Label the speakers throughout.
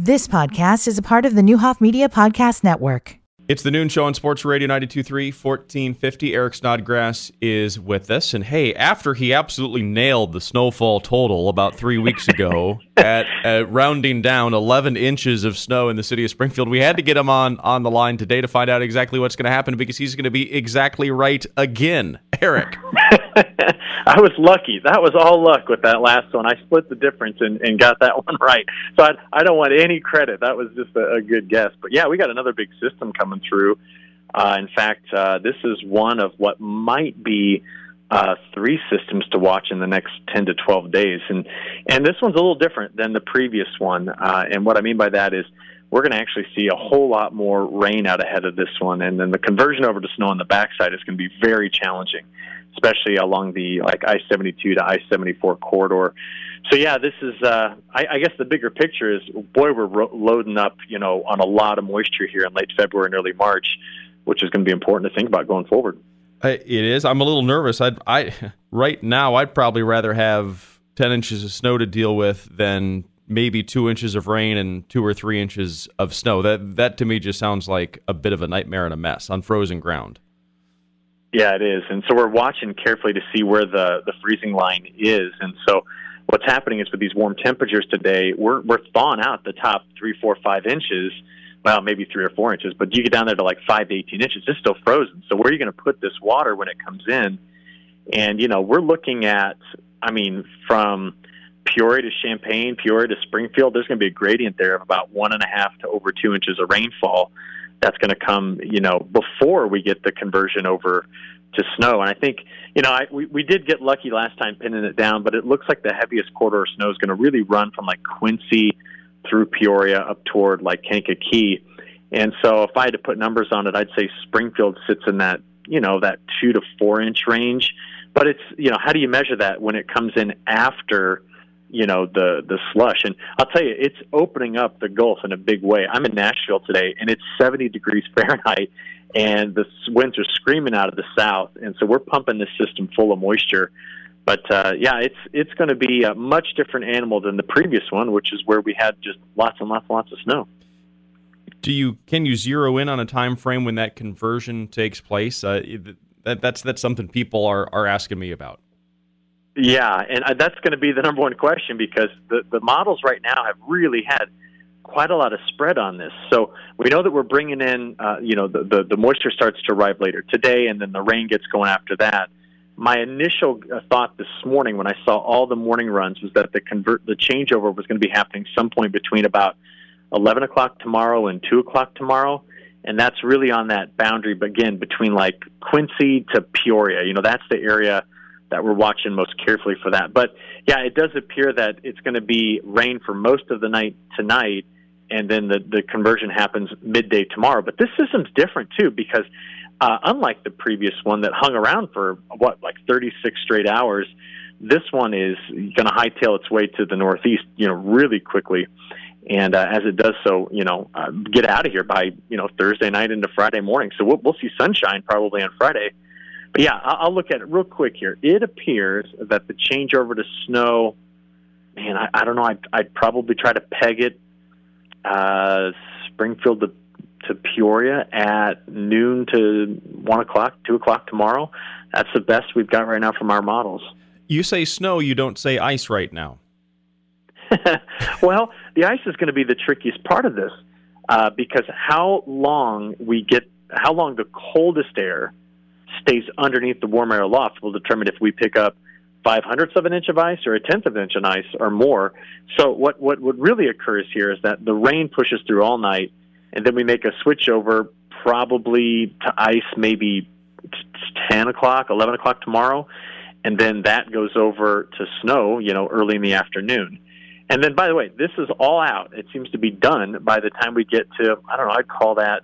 Speaker 1: This podcast is a part of the Newhoff Media Podcast Network.
Speaker 2: It's the Noon Show on Sports Radio 92.3, 1450. Eric Snodgrass is with us. And hey, after he absolutely nailed the snowfall total about 3 weeks ago at rounding down 11 inches of snow in the city of Springfield, we had to get him on the line today to find out exactly what's going to happen because he's going to be exactly right again. Eric.
Speaker 3: I was lucky. That was all luck with that last one. I split the difference and got that one right. So I don't want any credit. That was just a good guess. But yeah, we got another big system coming through. In fact, this is one of what might be three systems to watch in the next 10 to 12 days. And this one's a little different than the previous one. And what I mean by that is we're going to actually see a whole lot more rain out ahead of this one. And then the conversion over to snow on the backside is going to be very challenging, especially along the I-72 to I-74 corridor. So yeah, this is, I guess the bigger picture is, boy, we're loading up, on a lot of moisture here in late February and early March, which is going to be important to think about going forward.
Speaker 2: It is. I'm a little nervous. Right now, I'd probably rather have 10 inches of snow to deal with than maybe 2 inches of rain and 2 or 3 inches of snow. That to me just sounds like a bit of a nightmare and a mess on frozen ground.
Speaker 3: Yeah, it is. And so we're watching carefully to see where the freezing line is. And so what's happening is with these warm temperatures today, we're thawing out the top 3, 4, 5 inches. Well, maybe 3 or 4 inches, but you get down there to like 5 to 18 inches, it's still frozen. So where are you going to put this water when it comes in? And, we're looking at, from Peoria to Champaign, Peoria to Springfield, there's going to be a gradient there of about 1.5 to over 2 inches of rainfall. That's going to come, before we get the conversion over to snow. And I think, we did get lucky last time pinning it down, but it looks like the heaviest corridor of snow is going to really run from like Quincy through Peoria up toward like Kankakee. And so if I had to put numbers on it, I'd say Springfield sits in that, that 2 to 4 inch range. But it's, how do you measure that when it comes in after, the slush? And I'll tell you, it's opening up the Gulf in a big way. I'm in Nashville today, and it's 70 degrees Fahrenheit, and the winds are screaming out of the south. And so we're pumping this system full of moisture. But, it's going to be a much different animal than the previous one, which is where we had just lots and lots and lots of snow.
Speaker 2: Can you zero in on a time frame when that conversion takes place? That's something people are asking me about.
Speaker 3: Yeah, and that's going to be the number one question because the models right now have really had quite a lot of spread on this. So we know that we're bringing in, the moisture starts to arrive later today, and then the rain gets going after that. My initial thought this morning when I saw all the morning runs was that the changeover was going to be happening some point between about 11 o'clock tomorrow and 2 o'clock tomorrow. And that's really on that boundary, again, between like Quincy to Peoria. That's the area that we're watching most carefully for that. But yeah, it does appear that it's going to be rain for most of the night tonight, and then the conversion happens midday tomorrow. But this system's different too because unlike the previous one that hung around for 36 straight hours, this one is going to hightail its way to the northeast, really quickly. And as it does so, get out of here by, Thursday night into Friday morning. So we'll see sunshine probably on Friday. But yeah, I'll look at it real quick here. It appears that the changeover to snow, man, I don't know. I'd probably try to peg it Springfield to Peoria at noon to 1 o'clock, 2 o'clock tomorrow. That's the best we've got right now from our models.
Speaker 2: You say snow, you don't say ice right now.
Speaker 3: Well, the ice is going to be the trickiest part of this because how long the coldest air stays underneath the warm air aloft will determine if we pick up 0.05 of an inch of ice or 0.1 of an inch of ice or more. So what really occurs here is that the rain pushes through all night, and then we make a switch over probably to ice maybe 10 o'clock, 11 o'clock tomorrow, and then that goes over to snow, early in the afternoon. And then, by the way, this is all out. It seems to be done by the time we get to, I'd call that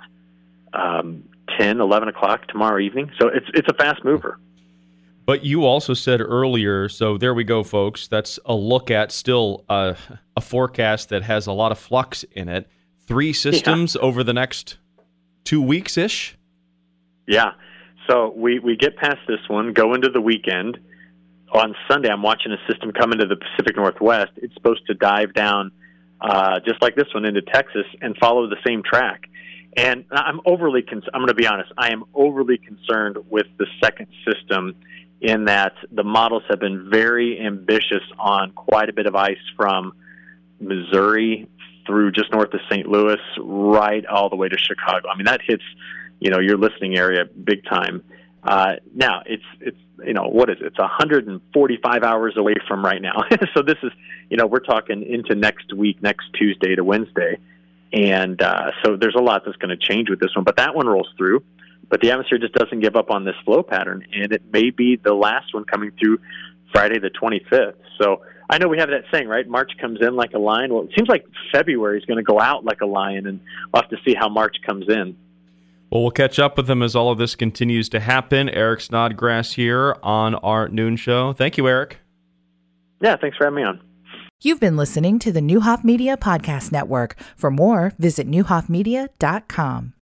Speaker 3: 10, 11 o'clock tomorrow evening. So it's a fast mover.
Speaker 2: But you also said earlier, so there we go, folks. That's a look at still a forecast that has a lot of flux in it. 3 systems over the next 2 weeks-ish?
Speaker 3: Yeah. So we get past this one, go into the weekend. On Sunday, I'm watching a system come into the Pacific Northwest. It's supposed to dive down just like this one, into Texas and follow the same track. And I'm going to be honest, I am overly concerned with the second system in that the models have been very ambitious on quite a bit of ice from Missouri through just north of St. Louis, right all the way to Chicago. I mean, that hits, your listening area big time. Now it's what is it? It's 145 hours away from right now. So this is, we're talking into next week, next Tuesday to Wednesday. And so there's a lot that's going to change with this one, but that one rolls through. But the atmosphere just doesn't give up on this flow pattern, and it may be the last one coming through Friday the 25th. So I know we have that saying, right? March comes in like a lion. Well, it seems like February is going to go out like a lion, and we'll have to see how March comes in.
Speaker 2: Well, we'll catch up with him as all of this continues to happen. Eric Snodgrass here on our noon show. Thank you, Eric.
Speaker 3: Yeah, thanks for having me on.
Speaker 1: You've been listening to the Neuhoff Media Podcast Network. For more, visit neuhoffmedia.com.